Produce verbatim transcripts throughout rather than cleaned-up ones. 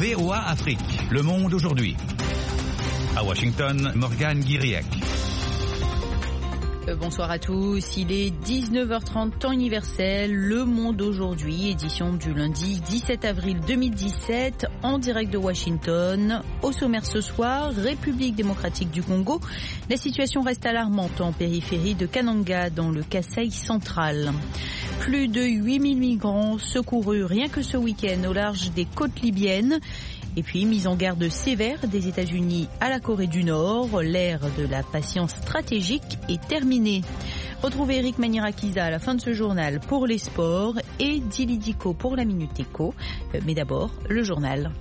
V O A Afrique. Le monde aujourd'hui. À Washington, Morgane Guiriec. Bonsoir à tous, il est dix-neuf heures trente, temps universel, Le Monde aujourd'hui, édition du lundi dix-sept avril deux mille dix-sept, en direct de Washington. Au sommaire ce soir, République démocratique du Congo, la situation reste alarmante en périphérie de Kananga, dans le Kasaï central. Plus de huit mille migrants secourus rien que ce week-end au large des côtes libyennes. Et puis, mise en garde sévère des États-Unis à la Corée du Nord. L'ère de la patience stratégique est terminée. Retrouvez Eric Manirakiza à la fin de ce journal pour les sports et Dili Diko pour la Minute Éco. Mais d'abord, le journal.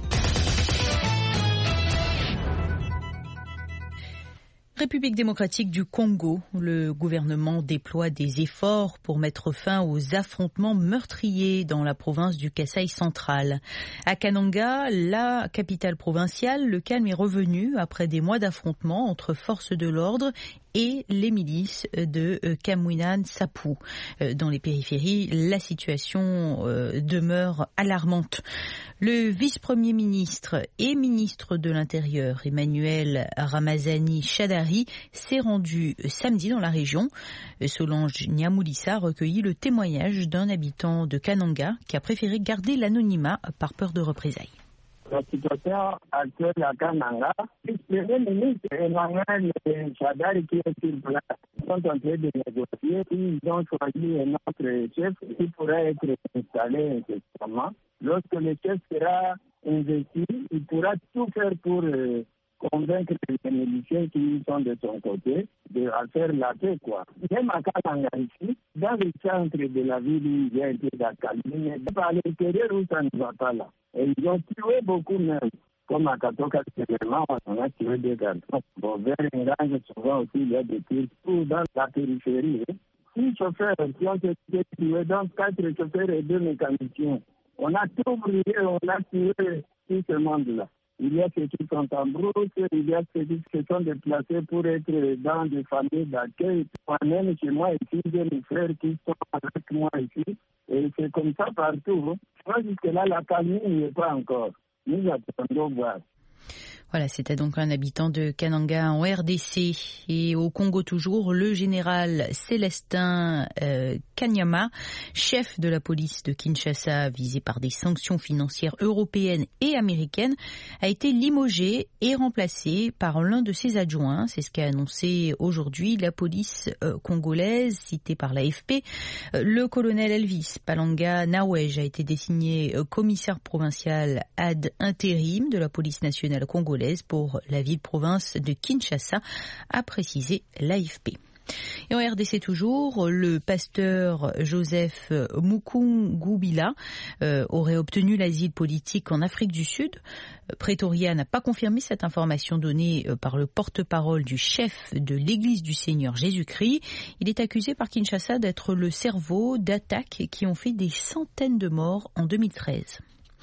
République démocratique du Congo, le gouvernement déploie des efforts pour mettre fin aux affrontements meurtriers dans la province du Kasaï central. À Kananga, la capitale provinciale, le calme est revenu après des mois d'affrontements entre forces de l'ordre et les milices de Kamwina Nsapu. Dans les périphéries, la situation demeure alarmante. Le vice-premier ministre et ministre de l'Intérieur, Emmanuel Ramazani Shadari, s'est rendu samedi dans la région. Solange Nyamulissa a recueilli le témoignage d'un habitant de Kananga qui a préféré garder l'anonymat par peur de représailles. La situation actuelle à Kananga, le premier ministre Emmanuel Shadari qui est sur place sont en train de négocier. Ils ont choisi un autre chef qui pourrait être installé incessamment. Lorsque le chef sera investi, il pourra tout faire pour euh, convaincre les miliciens qui sont de son côté de faire la paix, quoi. Même à Kananga ici, dans le centre de la ville où il y a été d'accaline, à l'intérieur où ça ne va pas là. Et ils ont tué beaucoup même. Comme à Katoka, on a tué des garçons. Bon, vers Ngange, souvent aussi, il y a des tirs tout dans la périphérie. Six chauffeurs qui ont été tués, donc quatre chauffeurs et deux mécaniciens. On a tout brûlé, on a tué tout ce monde-là. Il y a ceux qui sont en brousse, il y a ceux qui se sont déplacés pour être dans des familles d'accueil. Moi-même, chez moi ici, j'ai mes frères qui sont avec moi ici. Et c'est comme ça partout. Moi, jusque-là, la famille n'y est pas encore. Nous attendons voir. Voilà, c'était donc un habitant de Kananga en R D C. Et au Congo toujours, le général Célestin euh, Kanyama, chef de la police de Kinshasa, visé par des sanctions financières européennes et américaines, a été limogé et remplacé par l'un de ses adjoints. C'est ce qu'a annoncé aujourd'hui la police euh, congolaise, citée par l'A F P. Euh, le colonel Elvis Palanga Nawej a été désigné euh, commissaire provincial ad intérim de la police nationale congolaise pour la ville-province de Kinshasa, a précisé l'A F P. Et en R D C toujours, le pasteur Joseph Mukungubila euh, aurait obtenu l'asile politique en Afrique du Sud. Pretoria n'a pas confirmé cette information donnée par le porte-parole du chef de l'Église du Seigneur Jésus-Christ. Il est accusé par Kinshasa d'être le cerveau d'attaques qui ont fait des centaines de morts en deux mille treize.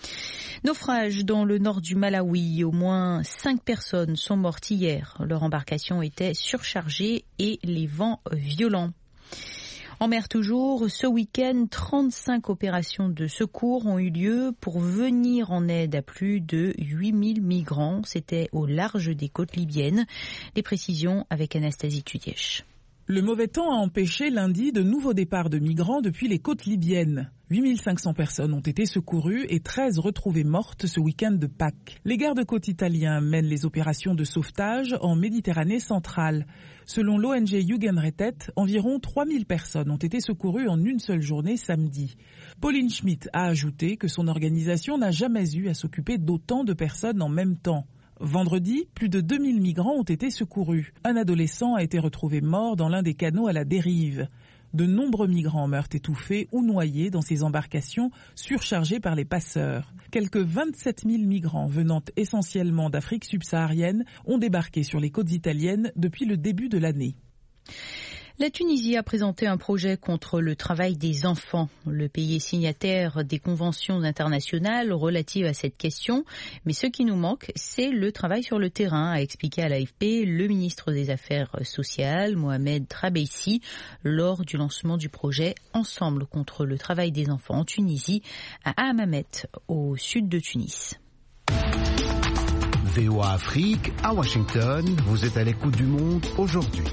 Naufrage dans le nord du Malawi. Au moins cinq personnes sont mortes hier. Leur embarcation était surchargée et les vents violents. En mer toujours, ce week-end, trente-cinq opérations de secours ont eu lieu pour venir en aide à plus de huit mille migrants. C'était au large des côtes libyennes. Les précisions avec Anastasie Tudièche. Le mauvais temps a empêché lundi de nouveaux départs de migrants depuis les côtes libyennes. huit mille cinq cents personnes ont été secourues et treize retrouvées mortes ce week-end de Pâques. Les gardes-côtes italiens mènent les opérations de sauvetage en Méditerranée centrale. Selon l'O N G Jugendrettet, environ trois mille personnes ont été secourues en une seule journée samedi. Pauline Schmidt a ajouté que son organisation n'a jamais eu à s'occuper d'autant de personnes en même temps. Vendredi, plus de deux mille migrants ont été secourus. Un adolescent a été retrouvé mort dans l'un des canaux à la dérive. De nombreux migrants meurent étouffés ou noyés dans ces embarcations surchargées par les passeurs. Quelques vingt-sept mille migrants venant essentiellement d'Afrique subsaharienne ont débarqué sur les côtes italiennes depuis le début de l'année. La Tunisie a présenté un projet contre le travail des enfants. Le pays est signataire des conventions internationales relatives à cette question. Mais ce qui nous manque, c'est le travail sur le terrain, a expliqué à l'A F P le ministre des Affaires sociales, Mohamed Trabeissi, lors du lancement du projet Ensemble contre le travail des enfants en Tunisie, à Hammamet, au sud de Tunis. V O A Afrique, à Washington, vous êtes à l'écoute du monde aujourd'hui.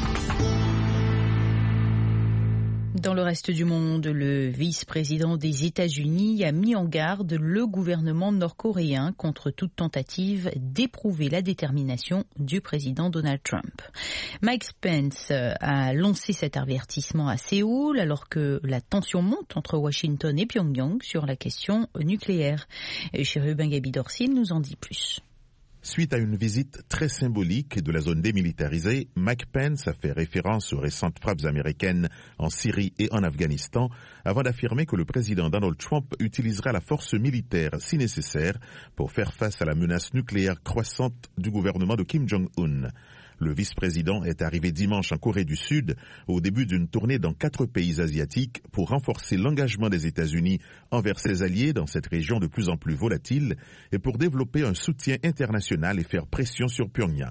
Dans le reste du monde, le vice-président des États-Unis a mis en garde le gouvernement nord-coréen contre toute tentative d'éprouver la détermination du président Donald Trump. Mike Pence a lancé cet avertissement à Séoul alors que la tension monte entre Washington et Pyongyang sur la question nucléaire. Chérubin Gabi Dorcine nous en dit plus. Suite à une visite très symbolique de la zone démilitarisée, Mike Pence a fait référence aux récentes frappes américaines en Syrie et en Afghanistan avant d'affirmer que le président Donald Trump utilisera la force militaire si nécessaire pour faire face à la menace nucléaire croissante du gouvernement de Kim Jong-un. Le vice-président est arrivé dimanche en Corée du Sud au début d'une tournée dans quatre pays asiatiques pour renforcer l'engagement des États-Unis envers ses alliés dans cette région de plus en plus volatile et pour développer un soutien international et faire pression sur Pyongyang.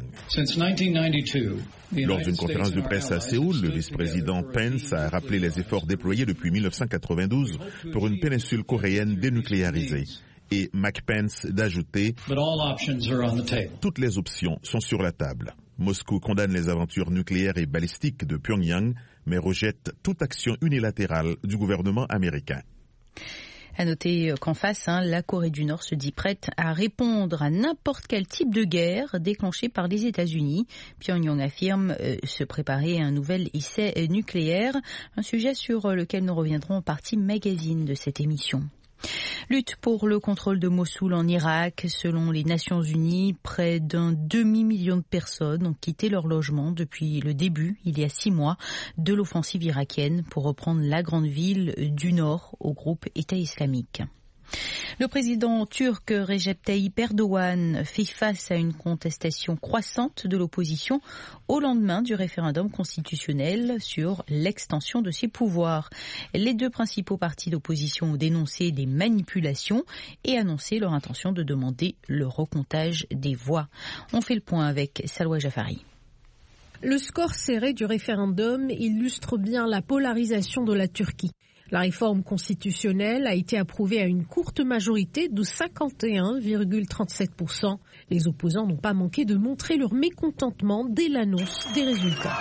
Lors d'une conférence de presse à Séoul, le vice-président Pence a rappelé les efforts déployés depuis mille neuf cent quatre-vingt-douze pour une péninsule coréenne dénucléarisée. Et Mike Pence d'ajouter « Toutes les options sont sur la table ». Moscou condamne les aventures nucléaires et balistiques de Pyongyang, mais rejette toute action unilatérale du gouvernement américain. À noter qu'en face, hein, la Corée du Nord se dit prête à répondre à n'importe quel type de guerre déclenchée par les États-Unis. Pyongyang affirme euh, se préparer à un nouvel essai nucléaire, un sujet sur lequel nous reviendrons en partie magazine de cette émission. Lutte pour le contrôle de Mossoul en Irak. Selon les Nations Unies, près d'un demi-million de personnes ont quitté leur logement depuis le début, il y a six mois, de l'offensive irakienne pour reprendre la grande ville du nord au groupe État islamique. Le président turc Recep Tayyip Erdogan fait face à une contestation croissante de l'opposition au lendemain du référendum constitutionnel sur l'extension de ses pouvoirs. Les deux principaux partis d'opposition ont dénoncé des manipulations et annoncé leur intention de demander le recomptage des voix. On fait le point avec Salwa Jafari. Le score serré du référendum illustre bien la polarisation de la Turquie. La réforme constitutionnelle a été approuvée à une courte majorité de cinquante et un virgule trente-sept pour cent. Les opposants n'ont pas manqué de montrer leur mécontentement dès l'annonce des résultats.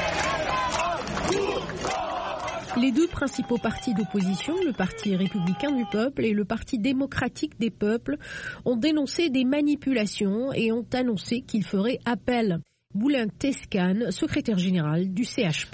Les deux principaux partis d'opposition, le Parti républicain du peuple et le Parti démocratique des peuples, ont dénoncé des manipulations et ont annoncé qu'ils feraient appel. Bülent Teskan, secrétaire général du C H P.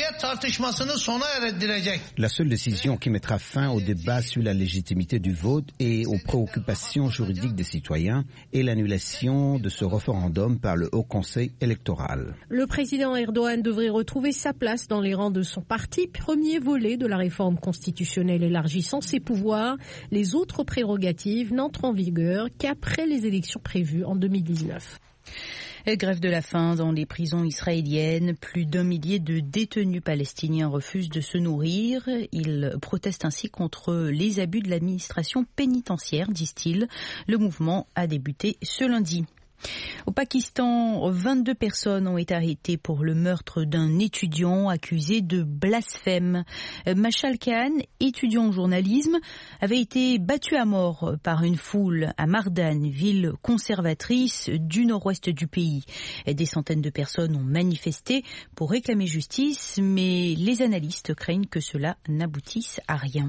La seule décision qui mettra fin au débat sur la légitimité du vote et aux préoccupations juridiques des citoyens est l'annulation de ce référendum par le Haut Conseil électoral. Le président Erdogan devrait retrouver sa place dans les rangs de son parti, premier volet de la réforme constitutionnelle élargissant ses pouvoirs. Les autres prérogatives n'entrent en vigueur qu'après les élections prévues en deux mille dix-neuf. Grève de la faim dans les prisons israéliennes. Plus d'un millier de détenus palestiniens refusent de se nourrir. Ils protestent ainsi contre les abus de l'administration pénitentiaire, disent-ils. Le mouvement a débuté ce lundi. Au Pakistan, vingt-deux personnes ont été arrêtées pour le meurtre d'un étudiant accusé de blasphème. Mashal Khan, étudiant en journalisme, avait été battu à mort par une foule à Mardan, ville conservatrice du nord-ouest du pays. Des centaines de personnes ont manifesté pour réclamer justice, mais les analystes craignent que cela n'aboutisse à rien.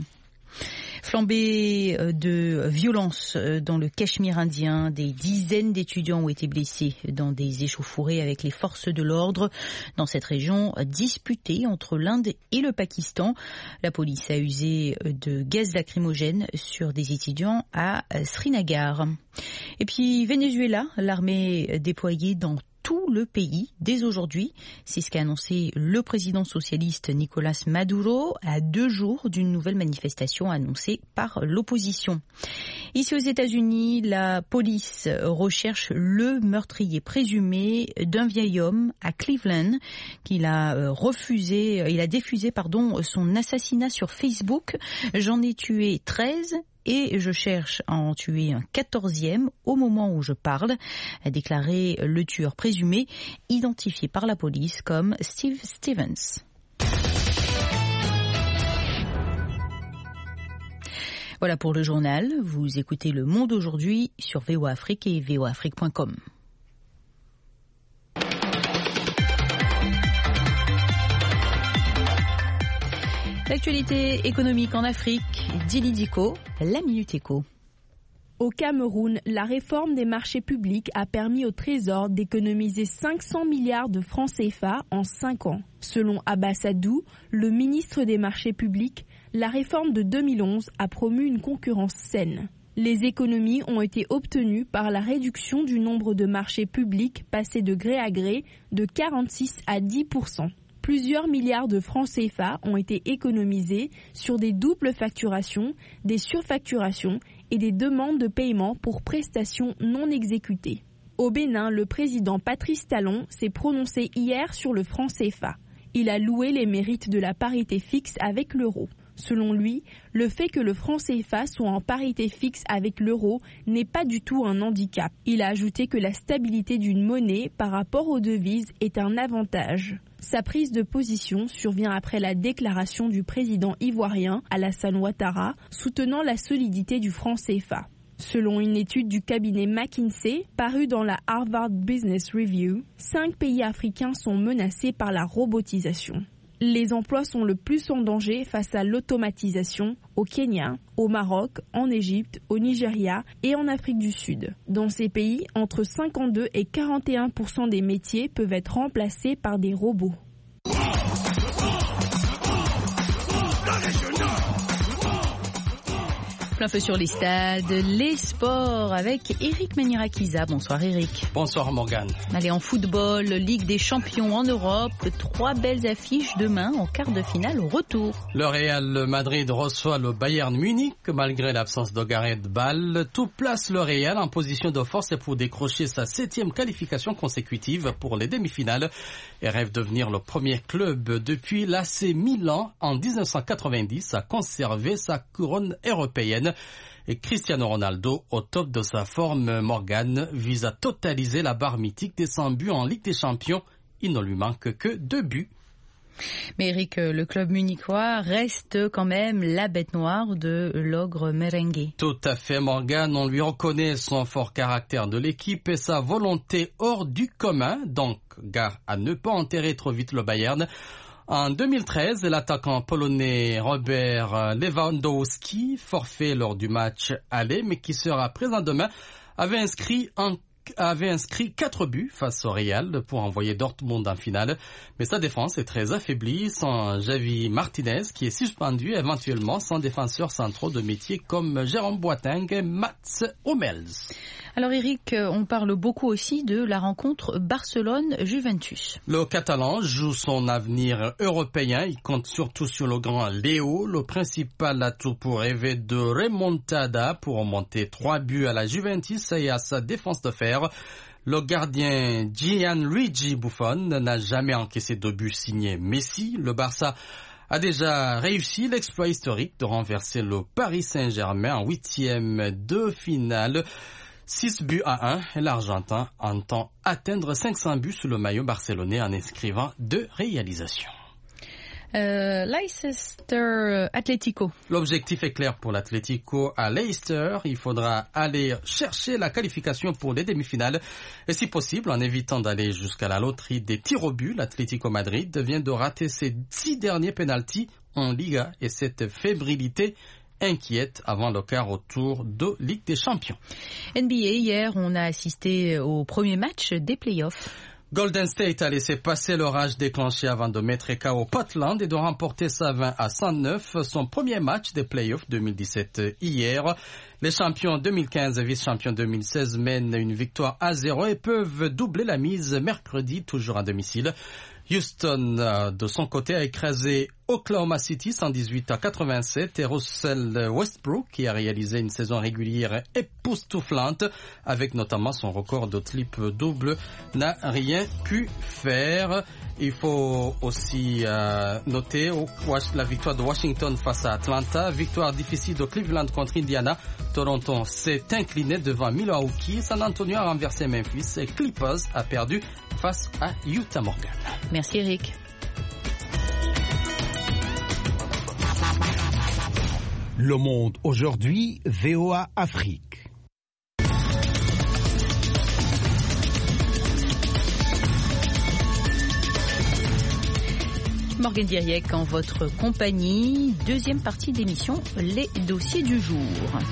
Flambée de violence dans le Cachemire indien, des dizaines d'étudiants ont été blessés dans des échauffourées avec les forces de l'ordre dans cette région disputée entre l'Inde et le Pakistan. La police a usé de gaz lacrymogène sur des étudiants à Srinagar. Et puis Venezuela, l'armée déployée dans tout le pays dès aujourd'hui. C'est ce qu'a annoncé le président socialiste Nicolas Maduro à deux jours d'une nouvelle manifestation annoncée par l'opposition. Ici aux États-Unis, la police recherche le meurtrier présumé d'un vieil homme à Cleveland qu'il a refusé, il a diffusé pardon, son assassinat sur Facebook. J'en ai tué treize. Et je cherche à en tuer un quatorzième au moment où je parle, a déclaré le tueur présumé, identifié par la police comme Steve Stevens. Voilà pour le journal. Vous écoutez Le Monde aujourd'hui sur V O A Afrique et v o afrique point com. L'actualité économique en Afrique, Dili Diko, la Minute Éco. Au Cameroun, la réforme des marchés publics a permis au Trésor d'économiser cinq cents milliards de francs C F A en cinq ans. Selon Abbas Adou, le ministre des marchés publics, la réforme de deux mille onze a promu une concurrence saine. Les économies ont été obtenues par la réduction du nombre de marchés publics passé de gré à gré de quarante-six à dix pour cent. Plusieurs milliards de francs C F A ont été économisés sur des doubles facturations, des surfacturations et des demandes de paiement pour prestations non exécutées. Au Bénin, le président Patrice Talon s'est prononcé hier sur le franc C F A. Il a loué les mérites de la parité fixe avec l'euro. Selon lui, le fait que le franc C F A soit en parité fixe avec l'euro n'est pas du tout un handicap. Il a ajouté que la stabilité d'une monnaie par rapport aux devises est un avantage. Sa prise de position survient après la déclaration du président ivoirien Alassane Ouattara soutenant la solidité du franc C F A. Selon une étude du cabinet McKinsey parue dans la Harvard Business Review, cinq pays africains sont menacés par la robotisation. Les emplois sont le plus en danger face à l'automatisation au Kenya, au Maroc, en Égypte, au Nigeria et en Afrique du Sud. Dans ces pays, entre cinquante-deux et quarante et un pour cent des métiers peuvent être remplacés par des robots. Plein feu sur les stades, les sports avec Eric Manirakiza. Bonsoir Eric. Bonsoir Morgane. Allez, en football, Ligue des champions en Europe, trois belles affiches demain en quart de finale au retour. Le Real Madrid reçoit le Bayern Munich malgré l'absence de Gareth Bale. Tout place le Real en position de force pour décrocher sa septième qualification consécutive pour les demi-finales et rêve de devenir le premier club depuis l'A C Milan en dix-neuf cent quatre-vingt-dix à conserver sa couronne européenne. Et Cristiano Ronaldo, au top de sa forme, Morgane, vise à totaliser la barre mythique des cent buts en Ligue des Champions. Il ne lui manque que deux buts. Mais Eric, le club munichois reste quand même la bête noire de l'ogre merengue. Tout à fait, Morgane. On lui reconnaît son fort caractère de l'équipe et sa volonté hors du commun, donc gare à ne pas enterrer trop vite le Bayern. En deux mille treize, l'attaquant polonais Robert Lewandowski, forfait lors du match aller, mais qui sera présent demain, avait inscrit un avait inscrit quatre buts face au Real pour envoyer Dortmund en finale. Mais sa défense est très affaiblie sans Javi Martinez qui est suspendu, éventuellement sans défenseurs centraux de métier comme Jérôme Boateng et Mats Hummels. Alors Eric, on parle beaucoup aussi de la rencontre Barcelone-Juventus. Le Catalan joue son avenir européen. Il compte surtout sur le grand Léo, le principal atout pour rêver de remontada pour remonter trois buts à la Juventus et à sa défense de fer. Le gardien Gianluigi Buffon n'a jamais encaissé de but signé Messi. Le Barça a déjà réussi l'exploit historique de renverser le Paris Saint-Germain en huitième de finale. six buts à un, et l'Argentin entend atteindre cinq cents buts sous le maillot barcelonais en inscrivant deux réalisations. Euh, Leicester Atlético. L'objectif est clair pour l'Atlético à Leicester. Il faudra aller chercher la qualification pour les demi-finales et si possible en évitant d'aller jusqu'à la loterie des tirs au but. L'Atlético Madrid vient de rater ses six derniers pénaltys en Liga et cette fébrilité inquiète avant le quart au tour de Ligue des Champions. N B A, hier, on a assisté au premier match des playoffs. Golden State a laissé passer l'orage déclenché avant de mettre K O Portland et de remporter cent vingt à cent neuf, son premier match des playoffs deux mille dix-sept hier. Les champions deux mille quinze et vice-champions deux mille seize mènent une victoire à zéro et peuvent doubler la mise mercredi, toujours à domicile. Houston, de son côté, a écrasé Oklahoma City cent dix-huit à quatre-vingt-sept et Russell Westbrook, qui a réalisé une saison régulière époustouflante, avec notamment son record de triple-double, n'a rien pu faire. Il faut aussi euh, noter la victoire de Washington face à Atlanta, victoire difficile de Cleveland contre Indiana. Toronto s'est incliné devant Milwaukee, San Antonio a renversé Memphis et Clippers a perdu face à Utah Morgan. Merci Eric. Le Monde aujourd'hui, V O A Afrique. Morgane Diriec en votre compagnie. Deuxième partie de l'émission, les dossiers du jour.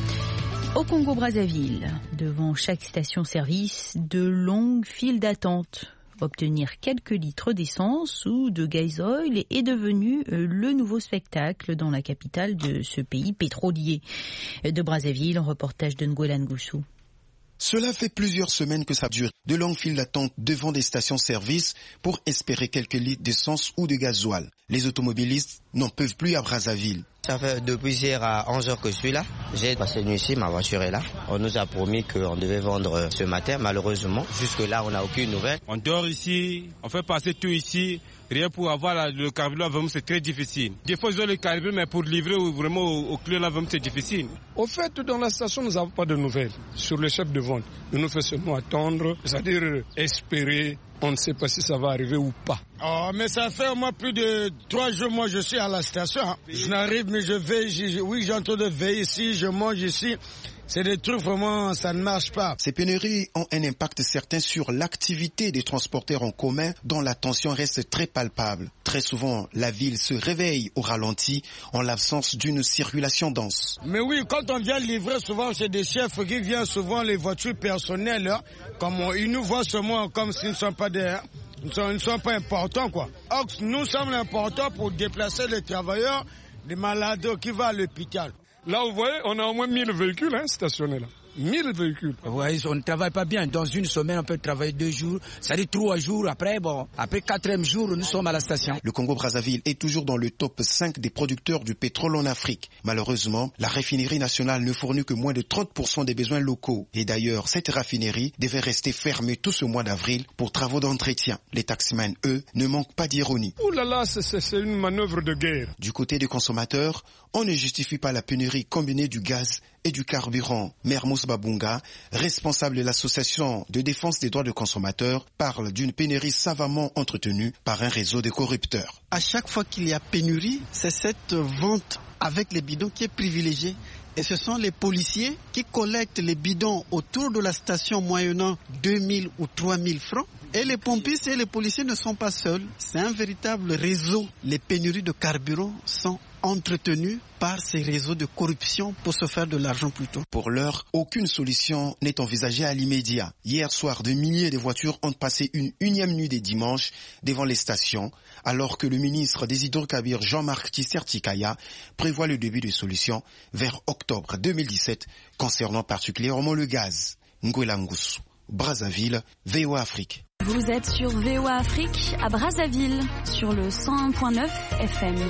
Au Congo-Brazzaville, devant chaque station-service, de longues files d'attente. Obtenir quelques litres d'essence ou de gasoil est devenu le nouveau spectacle dans la capitale de ce pays pétrolier. De Brazzaville, un reportage de Nguela Ngoussou. Cela fait plusieurs semaines que ça dure. De longues files d'attente devant des stations-service pour espérer quelques litres d'essence ou de gasoil. Les automobilistes n'en peuvent plus à Brazzaville. Ça fait depuis hier à onze heures que je suis là. J'ai passé une nuit ici, ma voiture est là. On nous a promis qu'on devait vendre ce matin. Malheureusement, jusque-là, on n'a aucune nouvelle. On dort ici, on fait passer tout ici. Rien pour avoir la, le carburant, vraiment, c'est très difficile. Des fois, ils ont le carburant, mais pour livrer vraiment au, au client, là, vraiment, c'est difficile. Au fait, dans la station, nous n'avons pas de nouvelles sur le chef de vente. Nous nous faisons seulement attendre, c'est-à-dire espérer. On ne sait pas si ça va arriver ou pas. Oh, mais ça fait au moins plus de trois jours, moi, je suis à la station. Je n'arrive, mais je veille. Je, oui, j'ai en train de veiller ici, je mange ici. C'est des trucs, vraiment, ça ne marche pas. Ces pénuries ont un impact certain sur l'activité des transporteurs en commun, dont la tension reste très palpable. Très souvent, la ville se réveille au ralenti en l'absence d'une circulation dense. Mais oui, quand on vient livrer, souvent, c'est des chefs qui viennent souvent les voitures personnelles. Hein, comme on, ils nous voient seulement comme s'ils ne sont pas des... Ils ne sont pas importants, quoi. Or, nous sommes importants pour déplacer les travailleurs, les malades qui vont à l'hôpital. Là, vous voyez, on a au moins mille véhicules hein, stationnés là. mille véhicules. Vous voyez, on ne travaille pas bien. Dans une semaine, on peut travailler deux jours. Ça dit trois jours. Après, bon, après quatrième jour, nous sommes à la station. Le Congo-Brazzaville est toujours dans le top cinq des producteurs du pétrole en Afrique. Malheureusement, la raffinerie nationale ne fournit que moins de trente pour cent des besoins locaux. Et d'ailleurs, cette raffinerie devait rester fermée tout ce mois d'avril pour travaux d'entretien. Les taximans, eux, ne manquent pas d'ironie. Ouh là là, c'est, c'est, c'est une manœuvre de guerre. Du côté des consommateurs, on ne justifie pas la pénurie combinée du gaz et du carburant. Mermous Babunga, responsable de l'association de défense des droits des consommateurs, parle d'une pénurie savamment entretenue par un réseau de corrupteurs. À chaque fois qu'il y a pénurie, c'est cette vente avec les bidons qui est privilégiée. Et ce sont les policiers qui collectent les bidons autour de la station moyennant deux mille ou trois mille francs. Et les pompistes et les policiers ne sont pas seuls. C'est un véritable réseau. Les pénuries de carburant sont entretenues par ces réseaux de corruption pour se faire de l'argent plus tôt. Pour l'heure, aucune solution n'est envisagée à l'immédiat. Hier soir, des milliers de voitures ont passé une unième nuit des dimanches devant les stations, alors que le ministre des Hydrocarbures Jean-Marc Tissertikaya prévoit le début de solutions vers octobre deux mille dix-sept, concernant particulièrement le gaz. Nguela Ngoussou, Brazzaville, V O A Afrique. Vous êtes sur V O A Afrique à Brazzaville, sur le cent un point neuf F M.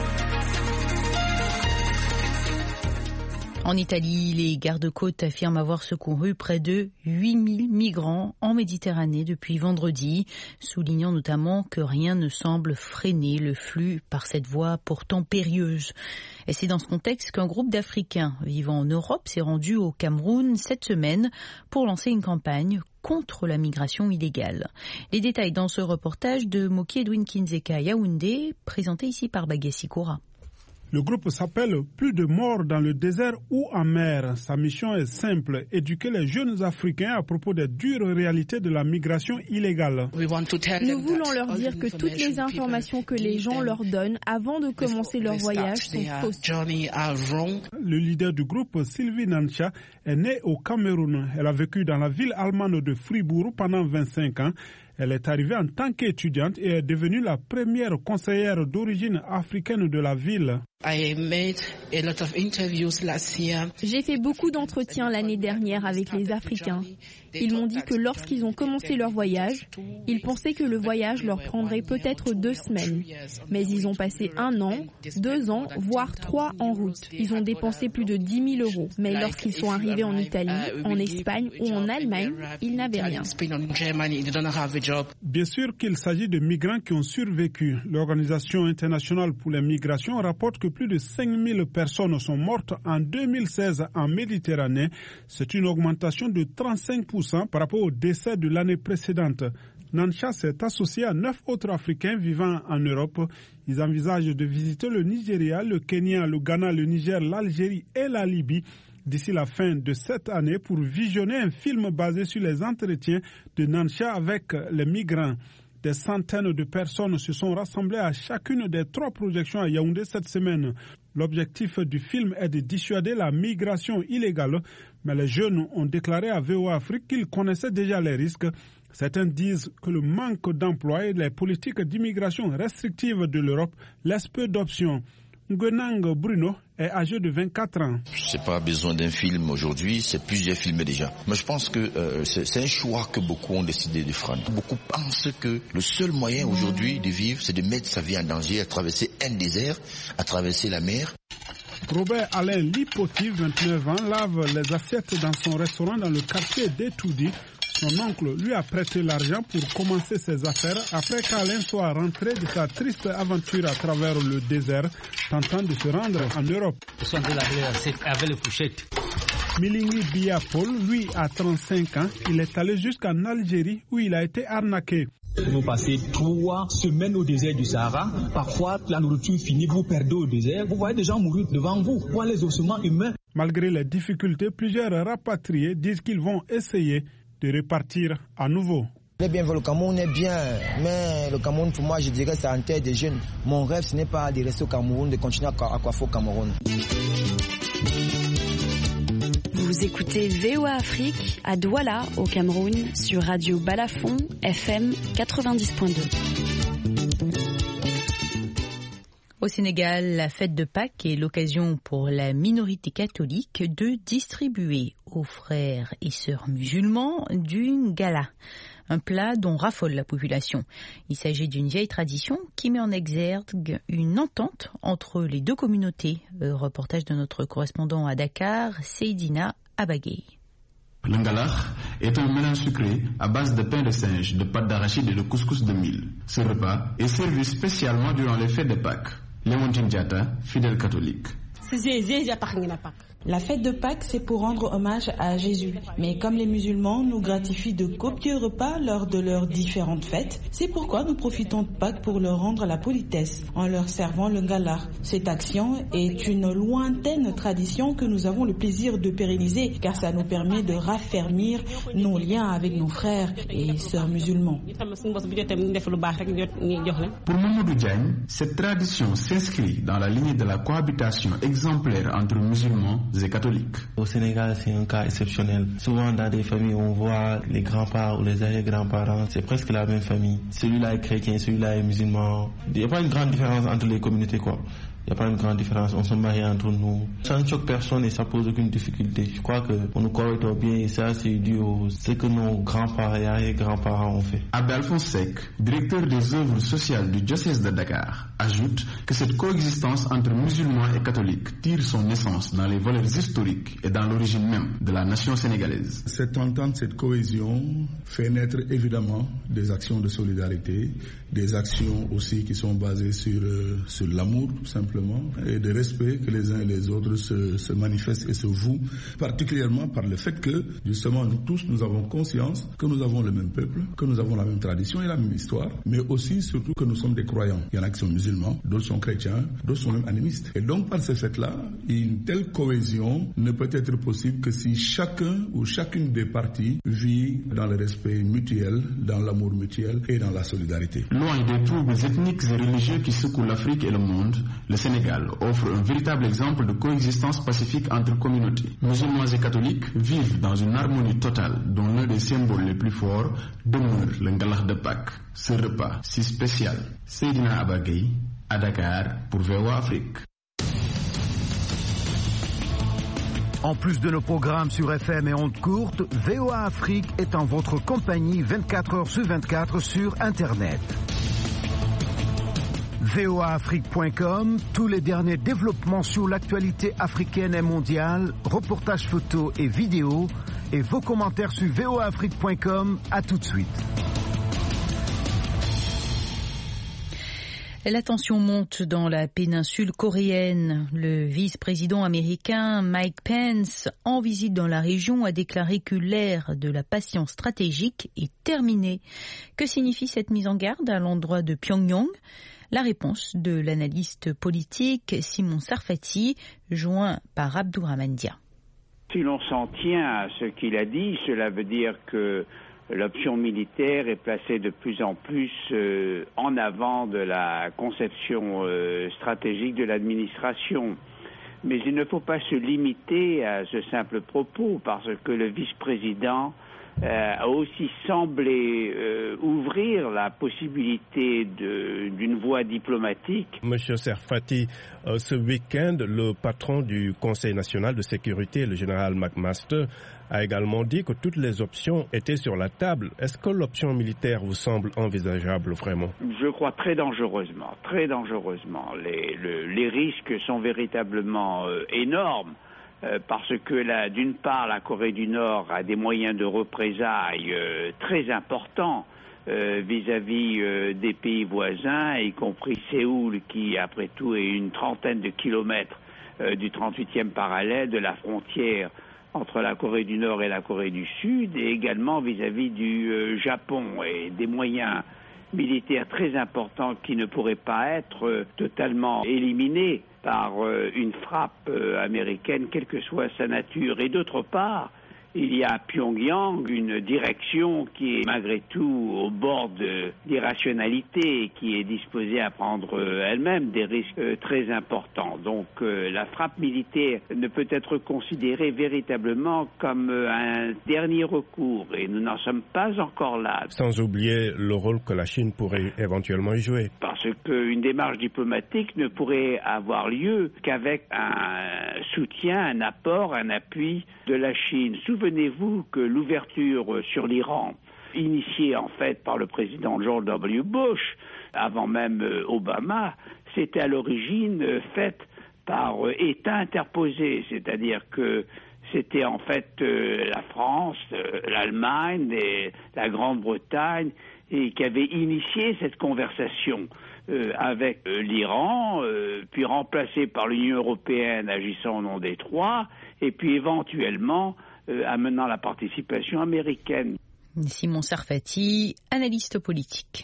En Italie, les gardes-côtes affirment avoir secouru près de huit mille migrants en Méditerranée depuis vendredi, soulignant notamment que rien ne semble freiner le flux par cette voie pourtant périlleuse. Et c'est dans ce contexte qu'un groupe d'Africains vivant en Europe s'est rendu au Cameroun cette semaine pour lancer une campagne contre la migration illégale. Les détails dans ce reportage de Moki Edwin Kinzeka Yaoundé, présenté ici par Bagassi Koura. Le groupe s'appelle « Plus de morts dans le désert ou en mer ». Sa mission est simple, éduquer les jeunes Africains à propos des dures réalités de la migration illégale. Nous voulons leur dire que toutes les informations que les gens leur donnent avant de commencer leur voyage sont fausses. Le leader du groupe, Sylvie Nancha, est née au Cameroun. Elle a vécu dans la ville allemande de Fribourg pendant vingt-cinq ans. Elle est arrivée en tant qu'étudiante et est devenue la première conseillère d'origine africaine de la ville. J'ai fait beaucoup d'entretiens l'année dernière avec les Africains. Ils m'ont dit que lorsqu'ils ont commencé leur voyage, ils pensaient que le voyage leur prendrait peut-être deux semaines. Mais ils ont passé un an, deux ans, voire trois en route. Ils ont dépensé plus de dix mille euros. Mais lorsqu'ils sont arrivés en Italie, en Espagne ou en Allemagne, ils n'avaient rien. Bien sûr qu'il s'agit de migrants qui ont survécu. L'Organisation internationale pour les migrations rapporte que plus de cinq mille personnes sont mortes en deux mille seize en Méditerranée. C'est une augmentation de trente-cinq pour cent par rapport au décès de l'année précédente. Nansha s'est associé à neuf autres Africains vivant en Europe. Ils envisagent de visiter le Nigeria, le Kenya, le Ghana, le Niger, l'Algérie et la Libye d'ici la fin de cette année pour visionner un film basé sur les entretiens de Nansha avec les migrants. Des centaines de personnes se sont rassemblées à chacune des trois projections à Yaoundé cette semaine. L'objectif du film est de dissuader la migration illégale, mais les jeunes ont déclaré à V O A Afrique qu'ils connaissaient déjà les risques. Certains disent que le manque d'emploi et les politiques d'immigration restrictives de l'Europe laissent peu d'options. Ngwenang Bruno est âgé de vingt-quatre ans. Je n'ai pas besoin d'un film aujourd'hui, c'est plusieurs films déjà. Mais je pense que euh, c'est un choix que beaucoup ont décidé de prendre. Beaucoup pensent que le seul moyen aujourd'hui de vivre, c'est de mettre sa vie en danger, à traverser un désert, à traverser la mer. Robert Alain Lipoti, vingt-neuf ans, lave les assiettes dans son restaurant dans le quartier d'Etoudi. Son oncle lui a prêté l'argent pour commencer ses affaires après qu'Alain soit rentré de sa triste aventure à travers le désert, tentant de se rendre en Europe. Avec les couchettes. Milingi Biapol, lui, a trente-cinq ans. Il est allé jusqu'en Algérie où il a été arnaqué. Vous passez trois semaines au désert du Sahara. Parfois, la nourriture finit, vous perdez au désert. Vous voyez des gens mourir devant vous. Vous voyez les ossements humains. Malgré les difficultés, plusieurs rapatriés disent qu'ils vont essayer de repartir à nouveau. Eh bien, le Cameroun est bien, mais le Cameroun, pour moi, je dirais, c'est en terre des jeunes. Mon rêve, ce n'est pas de rester au Cameroun, de continuer à coiffer au Cameroun. Vous écoutez V O A Afrique à Douala, au Cameroun, sur Radio Balafon, F M quatre-vingt-dix point deux. Au Sénégal, la fête de Pâques est l'occasion pour la minorité catholique de distribuer aux frères et sœurs musulmans du ngala, un plat dont raffole la population. Il s'agit d'une vieille tradition qui met en exergue une entente entre les deux communautés. Reportage de notre correspondant à Dakar, Seydina Abagay. Le ngalar est un mélange sucré à base de pain de singe, de pâte d'arachide et de couscous de mil. Ce repas est servi spécialement durant les fêtes de Pâques. Léontine Diatta, fidèle catholique. La fête de Pâques, c'est pour rendre hommage à Jésus. Mais comme les musulmans nous gratifient de copieux repas lors de leurs différentes fêtes, c'est pourquoi nous profitons de Pâques pour leur rendre la politesse en leur servant le ngalar. Cette action est une lointaine tradition que nous avons le plaisir de pérenniser car ça nous permet de raffermir nos liens avec nos frères et sœurs musulmans. Pour Mamadou Diagne, cette tradition s'inscrit dans la lignée de la cohabitation exemplaire entre musulmans et catholiques. Au Sénégal, c'est un cas exceptionnel. Souvent, dans des familles, on voit les grands-parents ou les arrière-grands-parents, c'est presque la même famille. Celui-là est chrétien, celui-là est musulman. Il n'y a pas une grande différence entre les communautés, quoi. Il n'y a pas une grande différence, on se marie entre nous. Ça ne choque personne et ça pose aucune difficulté. Je crois qu'on nous correcte bien et ça c'est dû à ce que nos grands-parents et grands-parents ont fait. Abbé Alphonse Seck, directeur des œuvres sociales du diocèse de Dakar, ajoute que cette coexistence entre musulmans et catholiques tire son essence dans les valeurs historiques et dans l'origine même de la nation sénégalaise. Cette entente, cette cohésion fait naître évidemment des actions de solidarité, des actions aussi qui sont basées sur, euh, sur l'amour tout simplement, et de respect que les uns et les autres se, se manifestent et se vouent, particulièrement par le fait que justement nous tous nous avons conscience que nous avons le même peuple, que nous avons la même tradition et la même histoire, mais aussi surtout que nous sommes des croyants. Il y en a qui sont musulmans, d'autres sont chrétiens, d'autres sont même animistes. Et donc par ce fait-là, une telle cohésion ne peut être possible que si chacun ou chacune des parties vit dans le respect mutuel, dans l'amour mutuel et dans la solidarité. Loin des troubles ethniques et religieux qui secouent l'Afrique et le monde, le Sénégal offre un véritable exemple de coexistence pacifique entre communautés. Musulmans et catholiques vivent dans une harmonie totale dont l'un des symboles les plus forts demeure le ngalar de Pâques, ce repas si spécial. Seydina Abagay, à Dakar pour V O A Afrique. En plus de nos programmes sur F M et ondes courtes, V O A Afrique est en votre compagnie vingt-quatre heures sur vingt-quatre sur Internet. V O A Afrique point com, tous les derniers développements sur l'actualité africaine et mondiale, reportages photos et vidéos, et vos commentaires sur V O A Afrique point com. À tout de suite. La tension monte dans la péninsule coréenne. Le vice-président américain Mike Pence, en visite dans la région, a déclaré que l'ère de la patience stratégique est terminée. Que signifie cette mise en garde à l'endroit de Pyongyang ? La réponse de l'analyste politique Simon Sarfati, joint par Abdourahmane Dia. Si l'on s'en tient à ce qu'il a dit, cela veut dire que l'option militaire est placée de plus en plus euh, en avant de la conception euh, stratégique de l'administration. Mais il ne faut pas se limiter à ce simple propos, parce que le vice-président euh, a aussi semblé euh, ouvrir la possibilité de, d'une voie diplomatique. Monsieur Sarfati, euh, ce week-end, le patron du Conseil national de sécurité, le général McMaster, a également dit que toutes les options étaient sur la table. Est-ce que l'option militaire vous semble envisageable vraiment ? Je crois très dangereusement, très dangereusement. Les, le, les risques sont véritablement euh, énormes euh, parce que là, d'une part, la Corée du Nord a des moyens de représailles euh, très importants euh, vis-à-vis euh, des pays voisins, y compris Séoul, qui après tout est une trentaine de kilomètres euh, du trente-huitième parallèle de la frontière entre la Corée du Nord et la Corée du Sud, et également vis-à-vis du euh, Japon, et des moyens militaires très importants qui ne pourraient pas être euh, totalement éliminés par euh, une frappe euh, américaine, quelle que soit sa nature. Et d'autre part, il y a à Pyongyang une direction qui est malgré tout au bord de l'irrationalité et qui est disposée à prendre euh, elle-même des risques euh, très importants. Donc euh, la frappe militaire ne peut être considérée véritablement comme euh, un dernier recours et nous n'en sommes pas encore là. Sans oublier le rôle que la Chine pourrait éventuellement y jouer. Parce qu'une démarche diplomatique ne pourrait avoir lieu qu'avec un soutien, un apport, un appui de la Chine. Souvenez-vous que l'ouverture sur l'Iran, initiée en fait par le président George W. Bush, avant même Obama, c'était à l'origine faite par État interposé, c'est-à-dire que c'était en fait la France, l'Allemagne et la Grande-Bretagne et qui avaient initié cette conversation euh, avec euh, l'Iran, euh, puis remplacée par l'Union européenne agissant au nom des trois, et puis éventuellement euh, amenant la participation américaine. Simon Sarfati, analyste politique.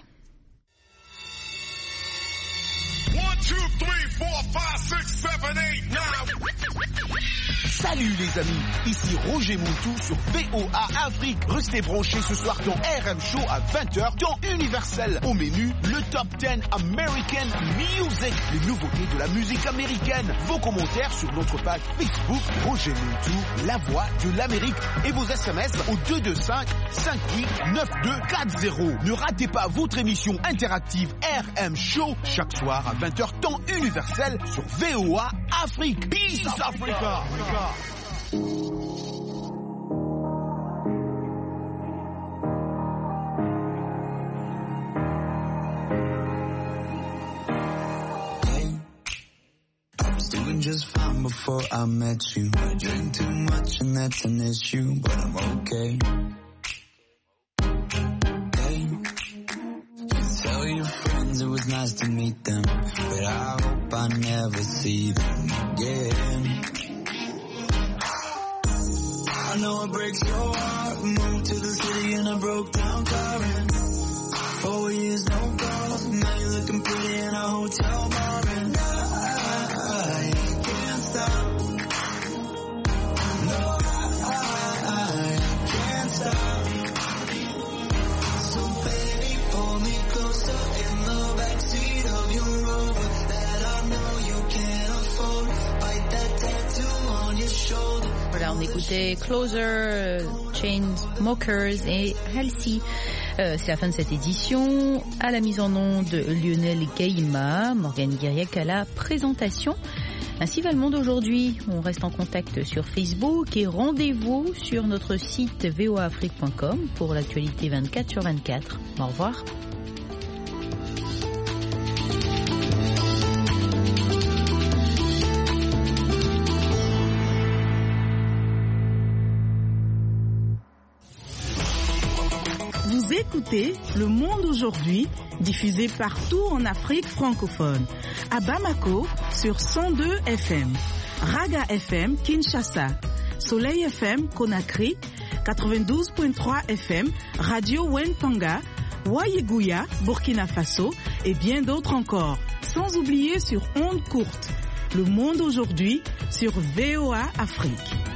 one, two, three, four, five, six, seven, eight, nine. Salut les amis, ici Roger Moutou sur V O A Afrique. Restez branchés ce soir dans R M Show à vingt heures dans Universel. Au menu, le Top dix American Music, les nouveautés de la musique américaine. Vos commentaires sur notre page Facebook Roger Moutou, la voix de l'Amérique. Et vos S M S au deux deux cinq, cinq huit neuf deux quatre zéro. Ne ratez pas votre émission interactive R M Show chaque soir à vingt heures temps Universel sur V O A Afrique. Peace Africa. Doing just fine before I met you. I drink too much and that's an issue, but I'm okay. Hey, tell your friends it was nice to meet them, but I hope I never see them again. I know it breaks your heart. Moved to the city in a broke down car and four years no calls. Now you're looking pretty in a hotel bar and I can't stop. No, I, I can't stop. So baby, pull me closer in the backseat of your Rover that I know you can't afford. Bite that tattoo on your shoulder. Voilà, on écoutait Closer, Chainsmokers et Halsey. Euh, c'est la fin de cette édition. À la mise en onde, Lionel Gaïma, Morgane Guiriac à la présentation. Ainsi va le monde aujourd'hui. On reste en contact sur Facebook et rendez-vous sur notre site v o a afrique point com pour l'actualité vingt-quatre sur vingt-quatre. Au revoir. Vous écoutez Le Monde aujourd'hui, diffusé partout en Afrique francophone. À Bamako, sur cent deux F M. Raga F M, Kinshasa. Soleil F M, Conakry. quatre-vingt-douze virgule trois F M. Radio Wentanga. Wayeguya, Burkina Faso. Et bien d'autres encore. Sans oublier sur ondes courtes. Le Monde aujourd'hui, sur V O A Afrique.